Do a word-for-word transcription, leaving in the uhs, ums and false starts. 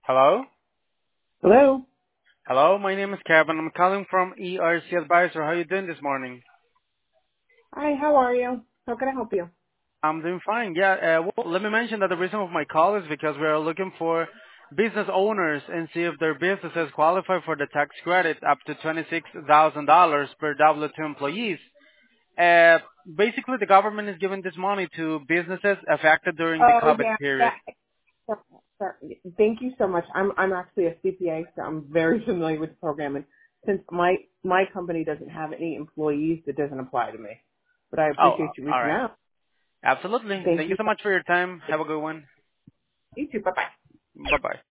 Hello? Hello. Hello, my name is Kevin. I'm calling from E R C Advisor. How are you doing this morning? Hi, how are you? How can I help you? I'm doing fine. Yeah, uh, well, let me mention that the reason of my call is because we are looking for business owners and see if their businesses qualify for the tax credit up to twenty-six thousand dollars per W two employees. Uh, basically, the government is giving this money to businesses affected during the Oh COVID yeah, period. yeah. So- sorry. Thank you so much. I'm I'm actually a C P A, so I'm very familiar with the program. And since my my company doesn't have any employees, it doesn't apply to me. But I Oh, appreciate you all reaching right. out. Absolutely. Thank Thank you you. so much for your time. Have a good one. You too. Bye bye. Bye-bye.